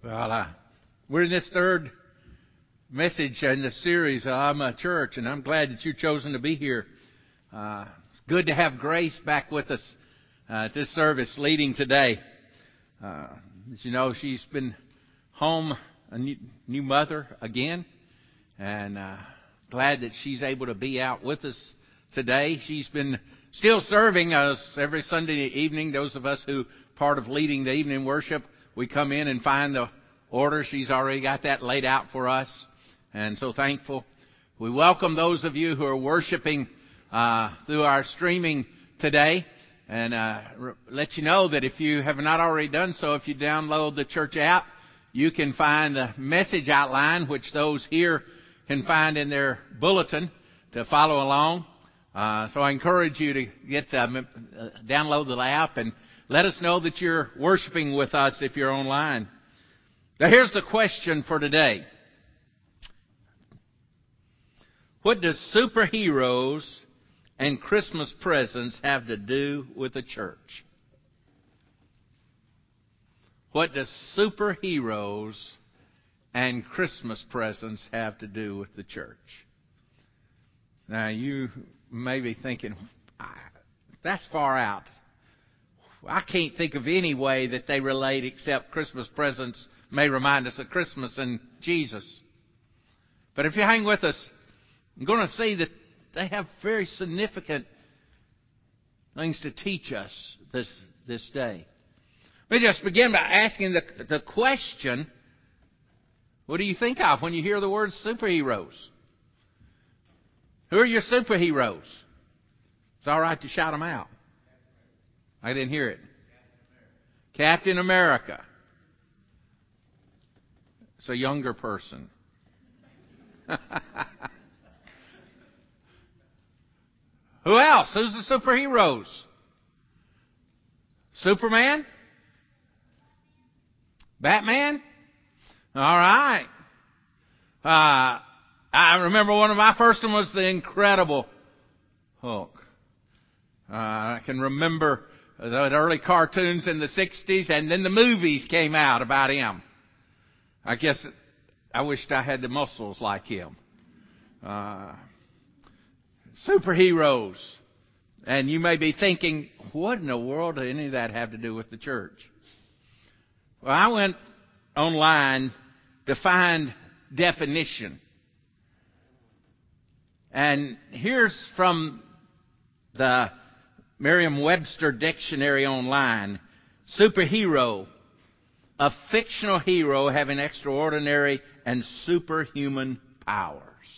Well, we're in this third message in the series, I'm a Church, and I'm glad that you've chosen to be here. It's good to have Grace back with us at this service leading today. As you know, she's been home, a new mother again, and glad that she's able to be out with us today. She's been still serving us every Sunday evening. Those of us who part of leading the evening worship, we come in and find the order. She's already got that laid out for us, and so thankful. We welcome those of you who are worshiping through our streaming today, and let you know that if you have not already done so, if you download the church app, you can find the message outline, which those here can find in their bulletin to follow along. So I encourage you to get download the app and let us know that you're worshiping with us if you're online. Now here's the question for today. What does superheroes and Christmas presents have to do with the church? What does superheroes and Christmas presents have to do with the church? Now you may be thinking, that's far out. I can't think of any way that they relate except Christmas presents may remind us of Christmas and Jesus. But if you hang with us, you're going to see that they have very significant things to teach us this day. Let me just begin by asking the question, what do you think of when you hear the word superheroes? Who are your superheroes? It's all right to shout them out. I didn't hear it. Captain America. It's a younger person. Who else? Who's the superheroes? Superman? Batman? All right. I remember one of my first one was the Incredible Hulk. I can remember the early cartoons in the 60s, and then the movies came out about him. I guess I wished I had the muscles like him. Superheroes. And you may be thinking, what in the world did any of that have to do with the church? Well, I went online to find definition. And here's from the Merriam-Webster Dictionary online. Superhero, a fictional hero having extraordinary and superhuman powers.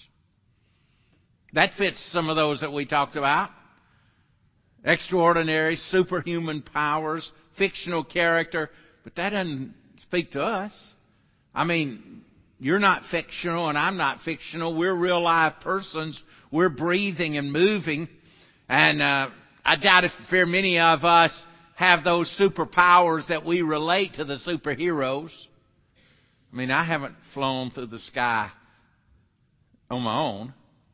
That fits some of those that we talked about. Extraordinary, superhuman powers, fictional character. But that doesn't speak to us. I mean, you're not fictional and I'm not fictional. We're real live persons. We're breathing and moving. And I doubt if very many of us have those superpowers that we relate to the superheroes. I mean, I haven't flown through the sky on my own.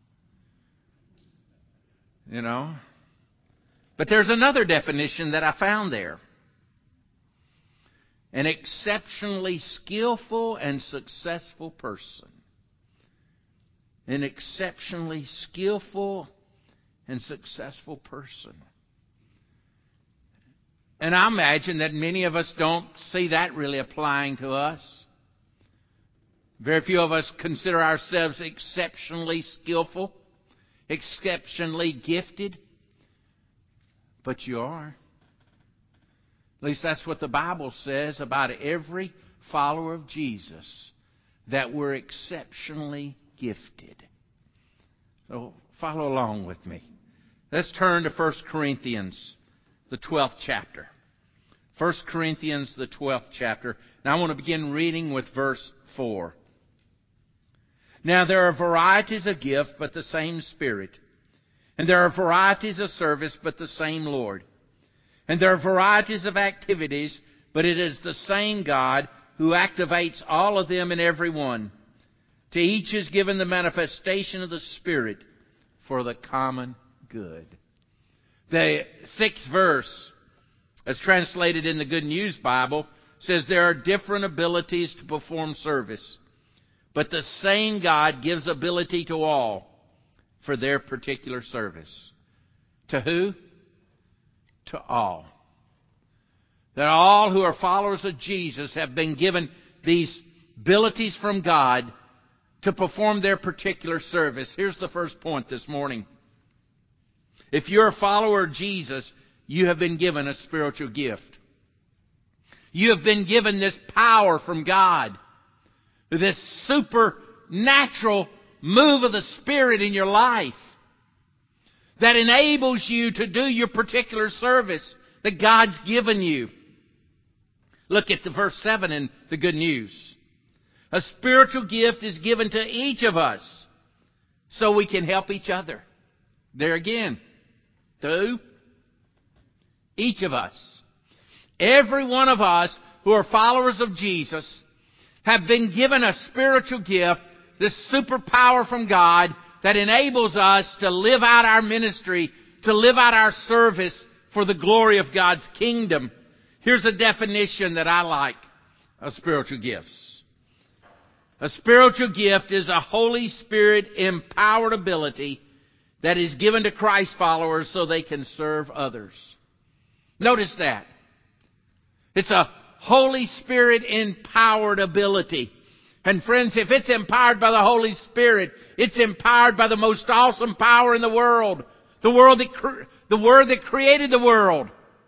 You know. But there's another definition that I found there. An exceptionally skillful and successful person. An exceptionally skillful and successful person. And I imagine that many of us don't see that really applying to us. Very few of us consider ourselves exceptionally skillful, exceptionally gifted. But you are. At least that's what the Bible says about every follower of Jesus, that we're exceptionally gifted. So follow along with me. Let's turn to 1 Corinthians, the 12th chapter. 1 Corinthians, the 12th chapter. Now I want to begin reading with verse 4. Now there are varieties of gift, but the same Spirit. And there are varieties of service, but the same Lord. And there are varieties of activities, but it is the same God who activates all of them in every one. To each is given the manifestation of the Spirit for the common good. The 6th verse, as translated in the Good News Bible, says there are different abilities to perform service, but the same God gives ability to all for their particular service. To who? To all. That all who are followers of Jesus have been given these abilities from God to perform their particular service. Here's the first point this morning. If you're a follower of Jesus, you have been given a spiritual gift. You have been given this power from God, this supernatural move of the Spirit in your life that enables you to do your particular service that God's given you. Look at the verse 7 in the Good News. A spiritual gift is given to each of us so we can help each other. There again. To each of us. Every one of us who are followers of Jesus have been given a spiritual gift, this superpower from God that enables us to live out our ministry, to live out our service for the glory of God's kingdom. Here's a definition that I like of spiritual gifts. A spiritual gift is a Holy Spirit empowered ability that is given to Christ followers so they can serve others. Notice that. It's a Holy Spirit empowered ability. And friends, if it's empowered by the Holy Spirit, it's empowered by the most awesome power in the world. The Word that created the world.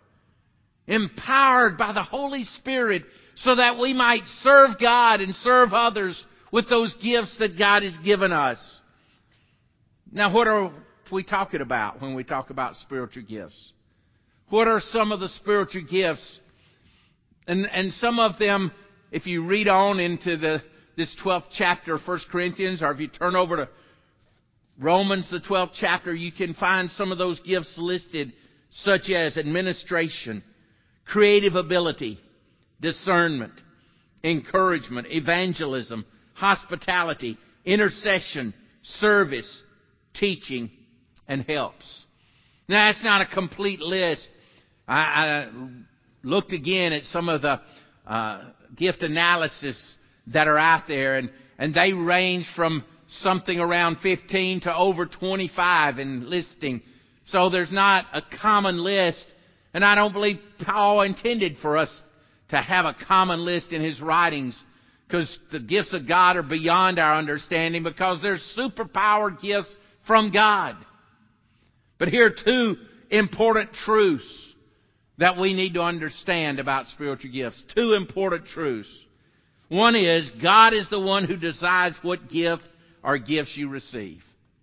Empowered by the Holy Spirit so that we might serve God and serve others with those gifts that God has given us. Now, what are we talking about when we talk about spiritual gifts? What are some of the spiritual gifts? And some of them, if you read on into this 12th chapter of 1 Corinthians, or if you turn over to Romans, the 12th chapter, you can find some of those gifts listed, such as administration, creative ability, discernment, encouragement, evangelism, hospitality, intercession, service, teaching, and helps. Now, that's not a complete list. I looked again at some of the gift analysis that are out there, and they range from something around 15 to over 25 in listing. So there's not a common list, and I don't believe Paul intended for us to have a common list in his writings, because the gifts of God are beyond our understanding, because they're superpowered gifts from God. But here are two important truths that we need to understand about spiritual gifts. Two important truths. One is, God is the one who decides what gift or gifts you receive.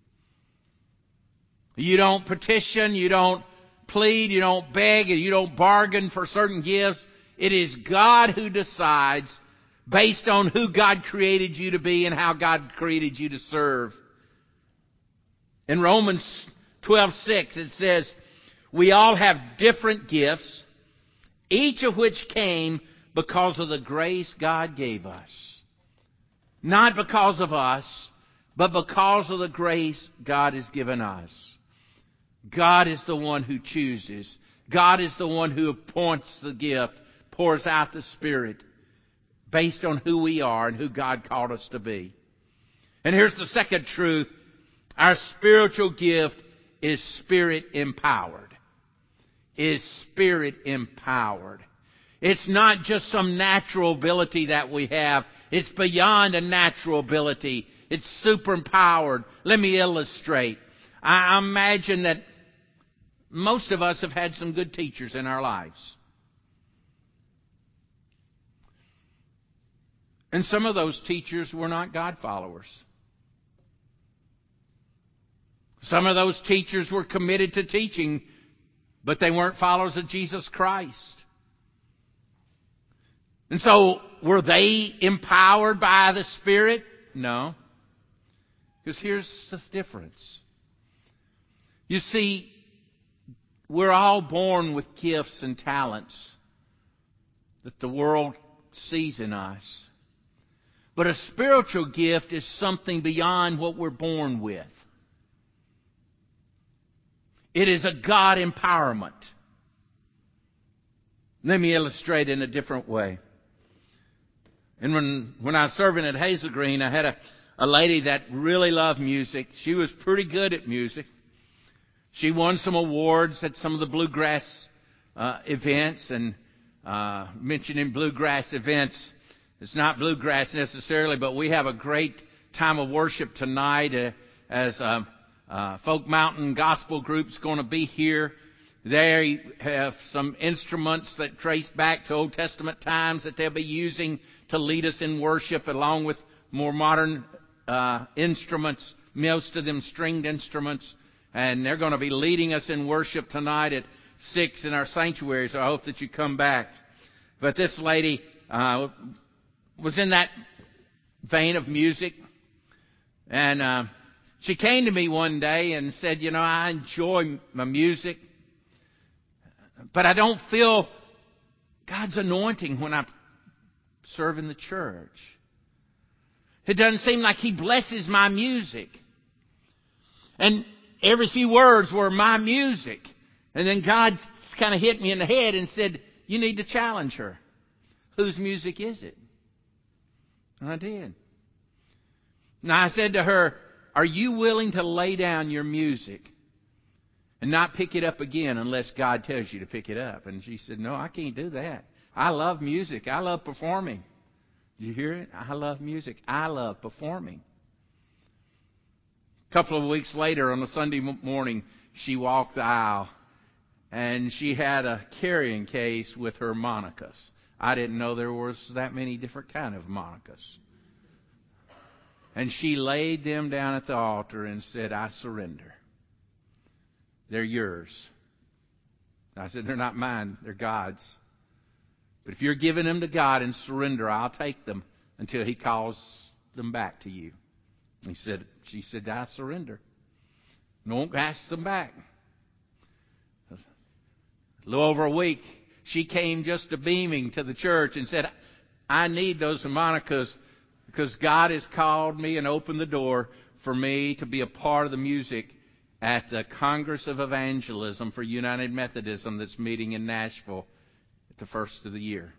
You don't petition, you don't plead, you don't beg, and you don't bargain for certain gifts. It is God who decides based on who God created you to be and how God created you to serve. In Romans 12:6 it says, we all have different gifts, each of which came because of the grace God gave us. Not because of us, but because of the grace God has given us. God is the one who chooses. God is the one who appoints the gift, pours out the Spirit based on who we are and who God called us to be. And here's the second truth. Our spiritual gift is Spirit empowered. Is Spirit empowered. It's not just some natural ability that we have. It's beyond a natural ability. It's super empowered. Let me illustrate. I imagine that most of us have had some good teachers in our lives. And some of those teachers were not God followers. Some of those teachers were committed to teaching, but they weren't followers of Jesus Christ. And so, were they empowered by the Spirit? No. Because here's the difference. You see, we're all born with gifts and talents that the world sees in us. But a spiritual gift is something beyond what we're born with. It is a God empowerment. Let me illustrate in a different way. And when I was serving at Hazel Green, I had a lady that really loved music. She was pretty good at music. She won some awards at some of the bluegrass events. And mentioning bluegrass events, it's not bluegrass necessarily, but we have a great time of worship tonight as Folk Mountain Gospel Group's going to be here. They have some instruments that trace back to Old Testament times that they'll be using to lead us in worship, along with more modern instruments, most of them stringed instruments. And they're going to be leading us in worship tonight at 6 in our sanctuary, so I hope that you come back. But this lady was in that vein of music. And she came to me one day and said, you know, I enjoy my music, but I don't feel God's anointing when I serve in the church. It doesn't seem like He blesses my music. And every few words were my music. And then God kind of hit me in the head and said, you need to challenge her. Whose music is it? And I did. Now I said to her, are you willing to lay down your music and not pick it up again unless God tells you to pick it up? And she said, no, I can't do that. I love music. I love performing. Did you hear it? I love music. I love performing. A couple of weeks later, on a Sunday morning, she walked the aisle, and she had a carrying case with harmonicas. I didn't know there was that many different kind of harmonicas. And she laid them down at the altar and said, I surrender. They're yours. I said, they're not mine. They're God's. But if you're giving them to God in surrender, I'll take them until He calls them back to you. She said, I surrender. And won't ask them back. A little over a week, she came just beaming to the church and said, I need those harmonicas because God has called me and opened the door for me to be a part of the music at the Congress of Evangelism for United Methodism that's meeting in Nashville at the first of the year.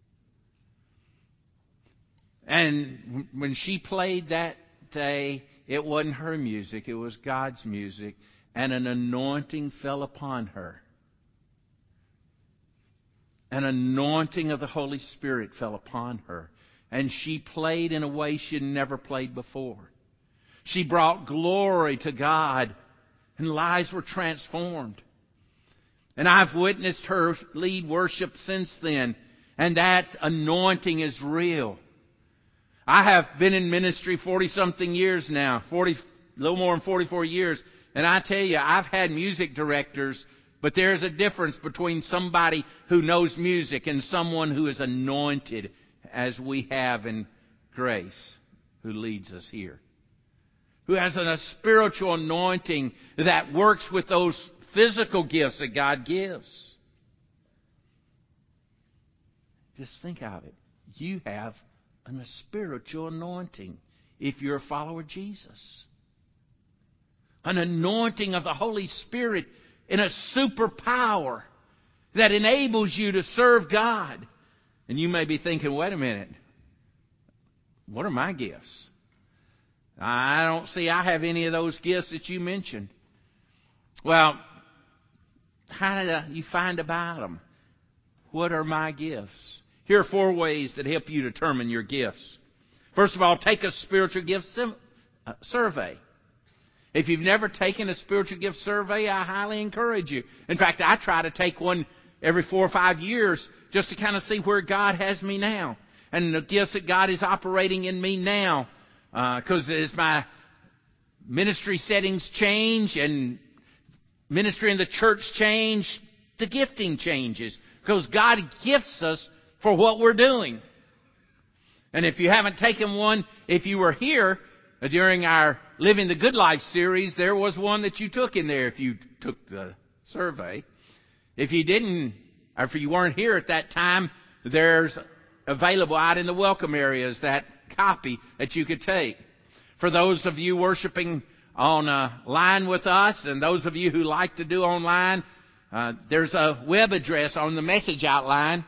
And when she played that day, it wasn't her music, it was God's music, and an anointing fell upon her. An anointing of the Holy Spirit fell upon her. And she played in a way she had never played before. She brought glory to God, and lives were transformed. And I've witnessed her lead worship since then, and that anointing is real. I have been in ministry 40-something years now, a little more than 44 years, and I tell you, I've had music directors, but there's a difference between somebody who knows music and someone who is anointed, as we have in Grace, who leads us here. Who has a spiritual anointing that works with those physical gifts that God gives. Just think of it. You have a spiritual anointing if you're a follower of Jesus. An anointing of the Holy Spirit in a superpower that enables you to serve God. And you may be thinking, wait a minute, what are my gifts? I don't see I have any of those gifts that you mentioned. Well, how do you find about them? What are my gifts? Here are 4 ways that help you determine your gifts. First of all, take a spiritual gift survey. If you've never taken a spiritual gift survey, I highly encourage you. In fact, I try to take one every 4 or 5 years just to kind of see where God has me now and the gifts that God is operating in me now. Because as my ministry settings change and ministry in the church change, the gifting changes. Because God gifts us for what we're doing. And if you haven't taken one, if you were here during our Living the Good Life series, there was one that you took in there if you took the survey. If you didn't, or if you weren't here at that time, there's available out in the welcome areas that copy that you could take. For those of you worshiping online with us and those of you who like to do online, there's a web address on the message outline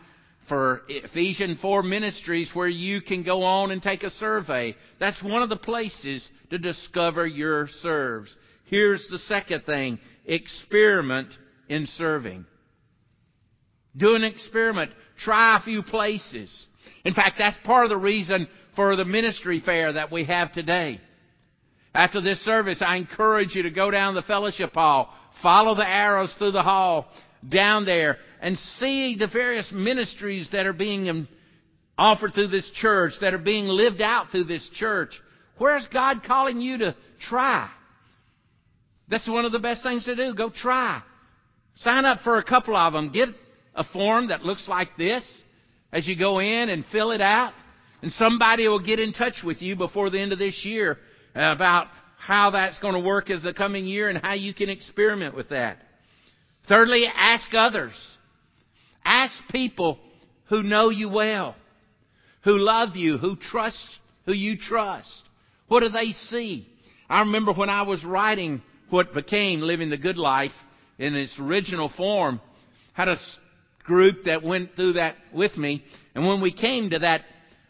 for Ephesians 4 Ministries, where you can go on and take a survey. That's one of the places to discover your serves. Here's the second thing. Experiment in serving. Do an experiment. Try a few places. In fact, that's part of the reason for the ministry fair that we have today. After this service, I encourage you to go down the fellowship hall, follow the arrows through the hall down there, and see the various ministries that are being offered through this church, that are being lived out through this church. Where's God calling you to try? That's one of the best things to do. Go try. Sign up for a couple of them. Get a form that looks like this as you go in and fill it out. And somebody will get in touch with you before the end of this year about how that's going to work as the coming year and how you can experiment with that. Thirdly, ask others. Ask people who know you well, who love you, who you trust. What do they see? I remember when I was writing what became Living the Good Life in its original form, had a group that went through that with me. And when we came to that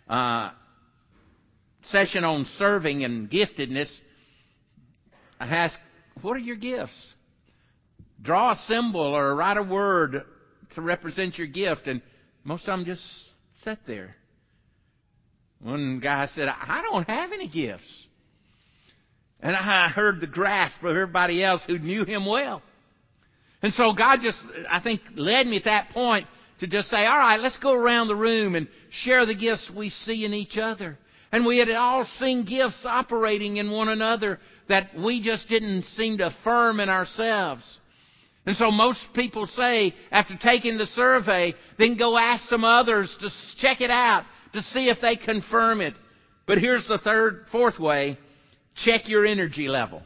session on serving and giftedness, I asked, what are your gifts? Draw a symbol or write a word to represent your gift. And most of them just sat there. One guy said, I don't have any gifts. And I heard the grasp of everybody else who knew him well. And so God just, I think, led me at that point to just say, all right, let's go around the room and share the gifts we see in each other. And we had all seen gifts operating in one another that we just didn't seem to affirm in ourselves. And so most people say, after taking the survey, then go ask some others to check it out, to see if they confirm it. But here's the fourth way. Check your energy level.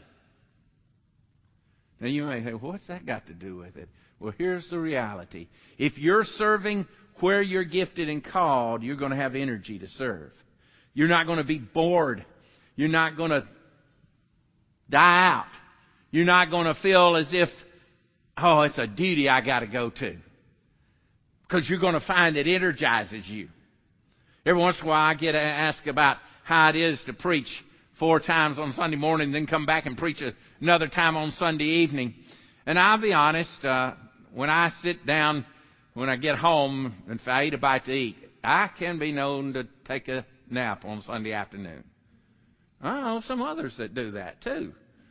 Now you may say, what's that got to do with it? Well, here's the reality. If you're serving where you're gifted and called, you're going to have energy to serve. You're not going to be bored. You're not going to die out. You're not going to feel as if, oh, it's a duty I got to go to. Because you're going to find it energizes you. Every once in a while I get asked about how it is to preach 4 times on Sunday morning, then come back and preach another time on Sunday evening. And I'll be honest, when I sit down, when I get home, and if I eat a bite to eat, I can be known to take a nap on Sunday afternoon. I know some others that do that too.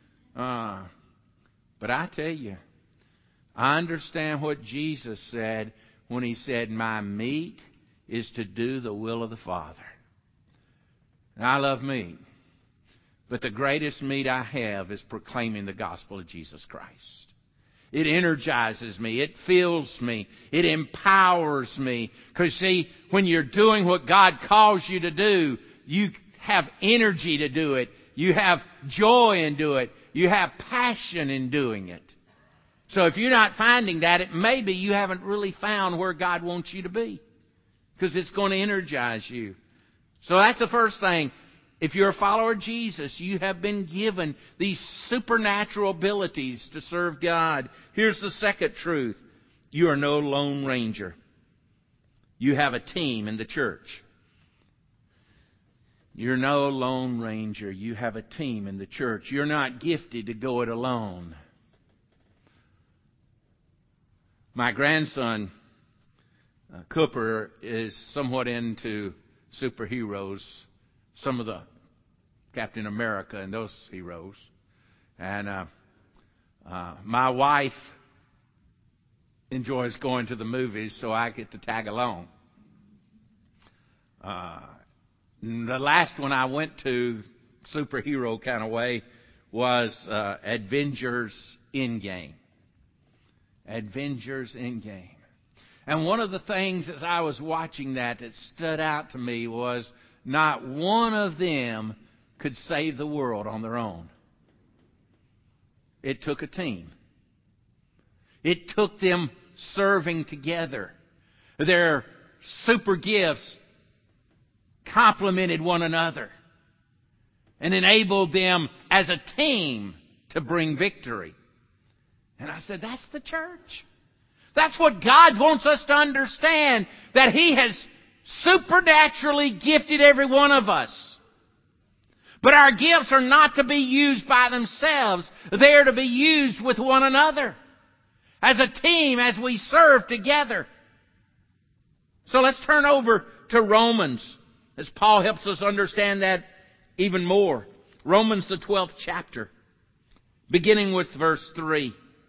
But I tell you, I understand what Jesus said when He said, my meat is to do the will of the Father. And I love meat. But the greatest meat I have is proclaiming the gospel of Jesus Christ. It energizes me. It fills me. It empowers me. Because see, when you're doing what God calls you to do, you have energy to do it. You have joy in doing it. You have passion in doing it. So if you're not finding that, it may be you haven't really found where God wants you to be. Because it's going to energize you. So that's the first thing. If you're a follower of Jesus, you have been given these supernatural abilities to serve God. Here's the second truth. You are no lone ranger. You have a team in the church. You're no lone ranger. You have a team in the church. You're not gifted to go it alone. My grandson, Cooper, is somewhat into superheroes. Some of the Captain America and those heroes. And my wife enjoys going to the movies, so I get to tag along. The last one I went to, superhero kind of way, was Avengers Endgame. Avengers Endgame. And one of the things as I was watching that stood out to me was not one of them could save the world on their own. It took a team. It took them serving together. Their super gifts complemented one another and enabled them as a team to bring victory. And I said, that's the church. That's what God wants us to understand, that He has supernaturally gifted every one of us. But our gifts are not to be used by themselves. They are to be used with one another, as a team, as we serve together. So let's turn over to Romans, as Paul helps us understand that even more. Romans, the 12th chapter, beginning with verse 3.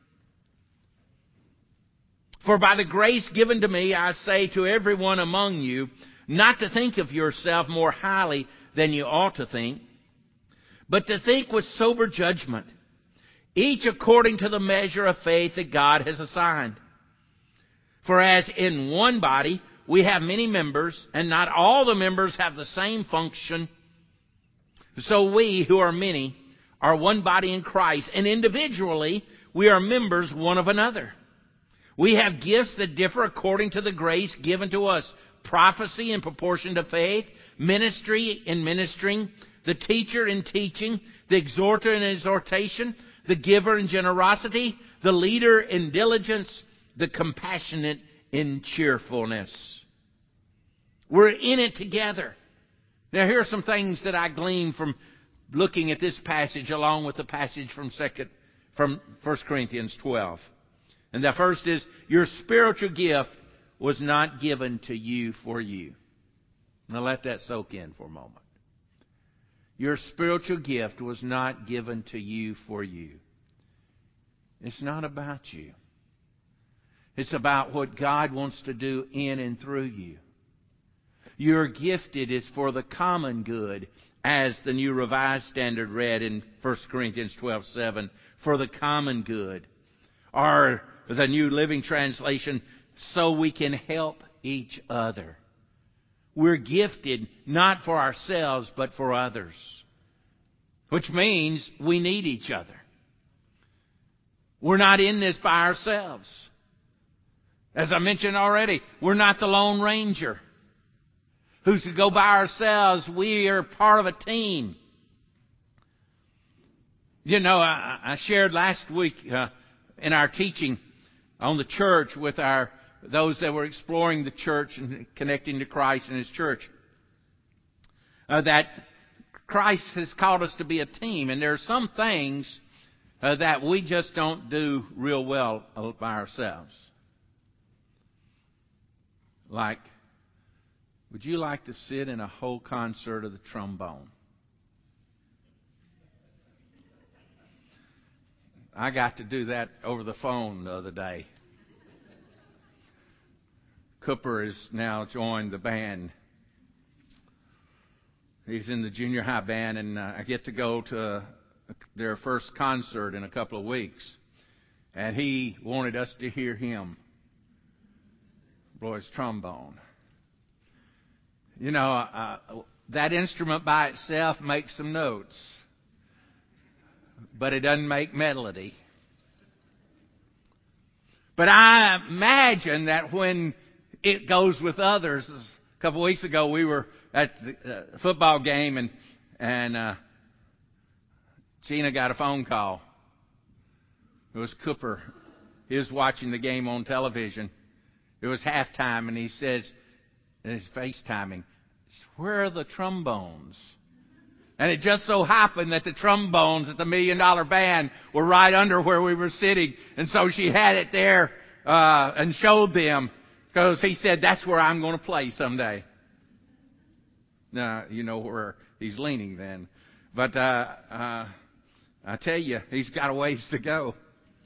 For by the grace given to me, I say to everyone among you, not to think of yourself more highly than you ought to think, but to think with sober judgment, each according to the measure of faith that God has assigned. For as in one body we have many members, and not all the members have the same function, so we, who are many, are one body in Christ, and individually we are members one of another. We have gifts that differ according to the grace given to us. Prophecy in proportion to faith, ministry in ministering, the teacher in teaching, the exhorter in exhortation, the giver in generosity, the leader in diligence, the compassionate in cheerfulness. We're in it together. Now here are some things that I gleaned from looking at this passage along with the passage from 1 Corinthians 12. And the first is, your spiritual gift was not given to you for you. Now let that soak in for a moment. Your spiritual gift was not given to you for you. It's not about you. It's about what God wants to do in and through you. You're gifted is for the common good, as the New Revised Standard read in 1 Corinthians 12:7, for the common good. Or the New Living Translation, so we can help each other. We're gifted not for ourselves, but for others. Which means we need each other. We're not in this by ourselves. As I mentioned already, we're not the Lone Ranger who's to go by ourselves. We are part of a team. You know, I shared last week in our teaching on the church with those that were exploring the church and connecting to Christ and His church, that Christ has called us to be a team, and there are some things that we just don't do real well by ourselves. Like, would you like to sit in a whole concert of the trombone? I got to do that over the phone the other day. Cooper has now joined the band. He's in the junior high band, and I get to go to their first concert in a couple of weeks. And he wanted us to hear him blow his trombone. You know, that instrument by itself makes some notes, but it doesn't make melody. But I imagine that when it goes with others. A couple of weeks ago, we were at the football game, and Gina got a phone call. It was Cooper. He was watching the game on television. It was halftime, and he says, and he's FaceTiming, "Where are the trombones?" And it just so happened that the trombones at the $1 Million Band were right under where we were sitting. And so she had it there and showed them, because he said, "That's where I'm going to play someday." Now, you know where he's leaning then. But I tell you, he's got a ways to go.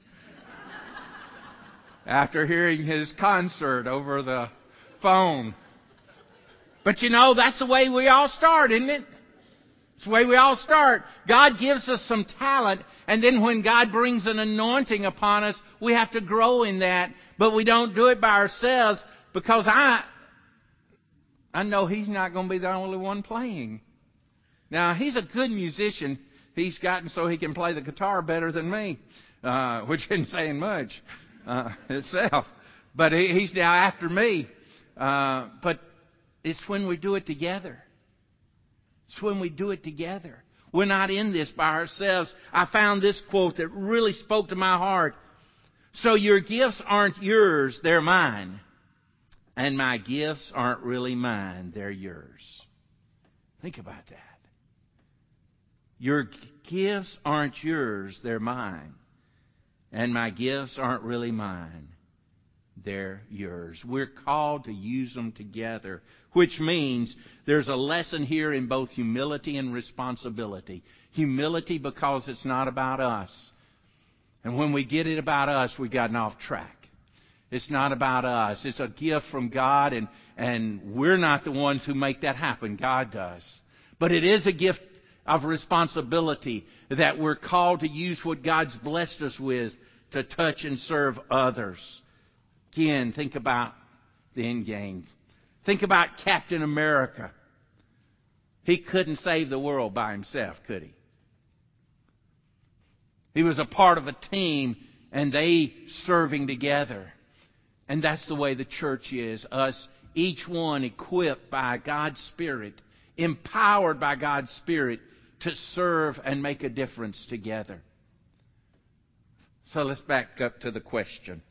After hearing his concert over the phone. But you know, that's the way we all start, isn't it? It's the way we all start. God gives us some talent, and then when God brings an anointing upon us, we have to grow in that. But we don't do it by ourselves, because I know He's not going to be the only one playing. Now, he's a good musician. He's gotten so he can play the guitar better than me, which isn't saying much itself. But he's now after me. But it's when we do it together. It's when we do it together. We're not in this by ourselves. I found this quote that really spoke to my heart So your gifts aren't yours, they're mine. And my gifts aren't really mine, they're yours. Think about that. Your gifts aren't yours, they're mine. And my gifts aren't really mine, they're yours. We're called to use them together, which means there's a lesson here in both humility and responsibility. Humility because it's not about us. And when we get it about us, we've gotten off track. It's not about us. It's a gift from God, and we're not the ones who make that happen. God does. But it is a gift of responsibility that we're called to use what God's blessed us with to touch and serve others. Again, think about the end game. Think about Captain America. He couldn't save the world by himself, could he? He was a part of a team, and they serving together. And that's the way the church is. Us, each one equipped by God's Spirit, empowered by God's Spirit to serve and make a difference together. So let's back up to the question.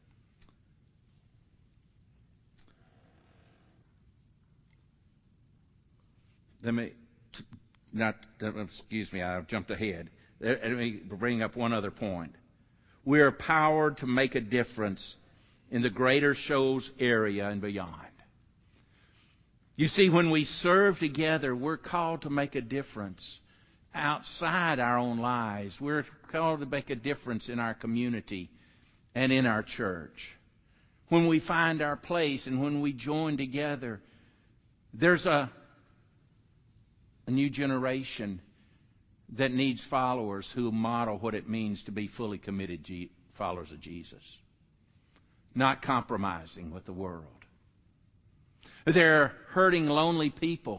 Excuse me, I've jumped ahead. Let me bring up one other point. We are empowered to make a difference in the Greater Shoals area and beyond. You see, when we serve together, we're called to make a difference outside our own lives. We're called to make a difference in our community and in our church. When we find our place and when we join together, there's a new generation that needs followers who model what it means to be fully committed followers of Jesus. Not compromising with the world. They're hurting, lonely people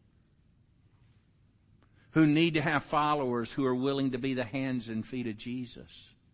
who need to have followers who are willing to be the hands and feet of Jesus.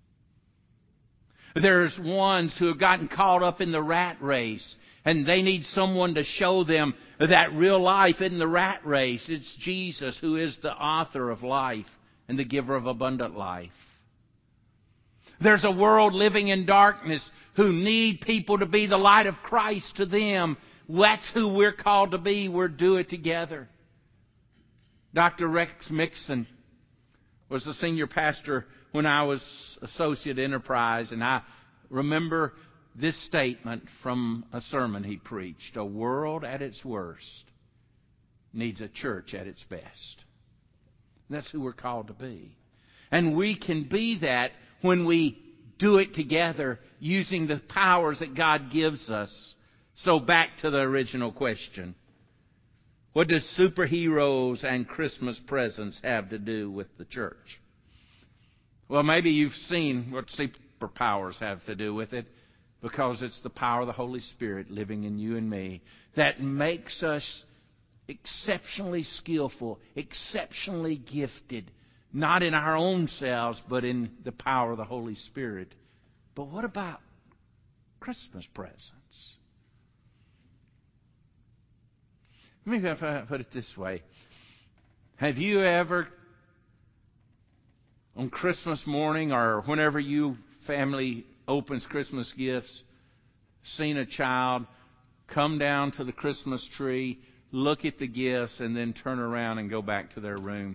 There's ones who have gotten caught up in the rat race, and they need someone to show them that real life isn't the rat race. It's Jesus who is the author of life and the giver of abundant life. There's a world living in darkness who need people to be the light of Christ to them. That's who we're called to be. We're do it together. Dr. Rex Mixon was the senior pastor when I was associate enterprise, and I remember this statement from a sermon he preached. A world at its worst needs a church at its best. And that's who we're called to be. And we can be that when we do it together using the powers that God gives us. So back to the original question. What does superheroes and Christmas presents have to do with the church? Well, maybe you've seen what superpowers have to do with it, because it's the power of the Holy Spirit living in you and me that makes us exceptionally skillful, exceptionally gifted, not in our own selves, but in the power of the Holy Spirit. But what about Christmas presents? Maybe if I put it this way. Have you ever, on Christmas morning or whenever you family opens Christmas gifts, seen a child come down to the Christmas tree, look at the gifts, and then turn around and go back to their room?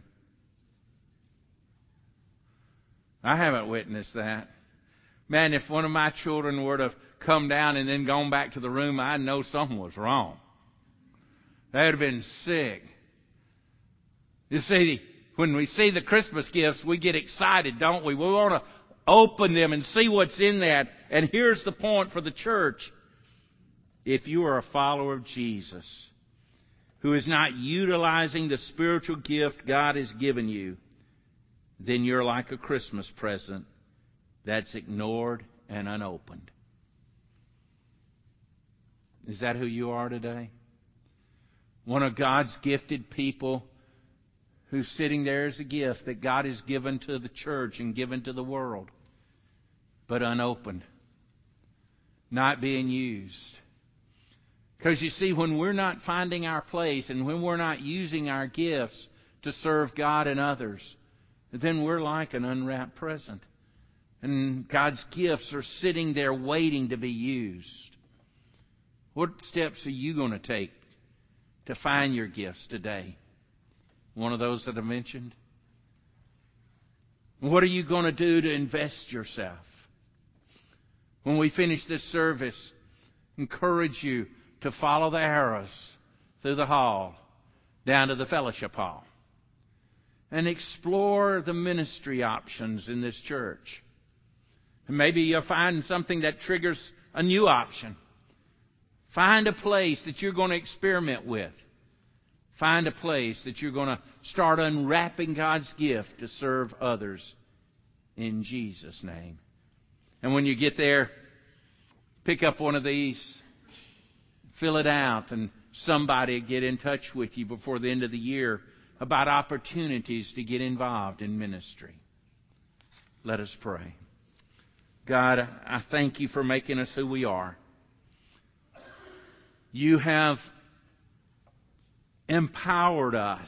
I haven't witnessed that. Man, if one of my children were to have come down and then gone back to the room, I'd know something was wrong. They'd have been sick. You see, when we see the Christmas gifts, we get excited, don't we? We want to open them and see what's in that. And here's the point for the church. If you are a follower of Jesus, who is not utilizing the spiritual gift God has given you, then you're like a Christmas present that's ignored and unopened. Is that who you are today? One of God's gifted people who's sitting there as a gift that God has given to the church and given to the world, but unopened, not being used. Because you see, when we're not finding our place and when we're not using our gifts to serve God and others, then we're like an unwrapped present. And God's gifts are sitting there waiting to be used. What steps are you going to take to find your gifts today? One of those that I mentioned? What are you going to do to invest yourself? When we finish this service, encourage you to follow the arrows through the hall down to the fellowship hall and explore the ministry options in this church. And maybe you'll find something that triggers a new option. Find a place that you're going to experiment with. Find a place that you're going to start unwrapping God's gift to serve others in Jesus' name. And when you get there, pick up one of these, fill it out, and somebody get in touch with you before the end of the year about opportunities to get involved in ministry. Let us pray. God, I thank you for making us who we are. You have empowered us.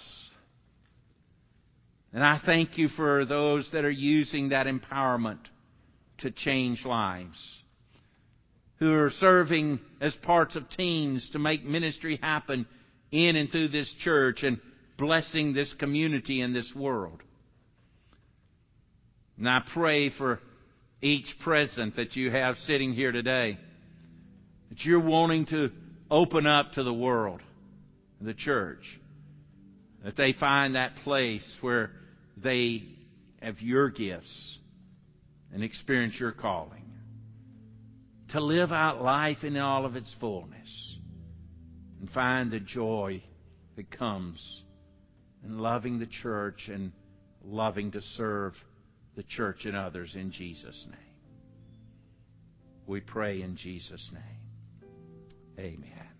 And I thank you for those that are using that empowerment to change lives, who are serving as parts of teams to make ministry happen in and through this church and blessing this community and this world. And I pray for each present that you have sitting here today, that you're wanting to open up to the world, the church, that they find that place where they have your gifts and experience your calling, to live out life in all of its fullness and find the joy that comes in loving the church and loving to serve the church and others in Jesus' name. We pray in Jesus' name. Amen.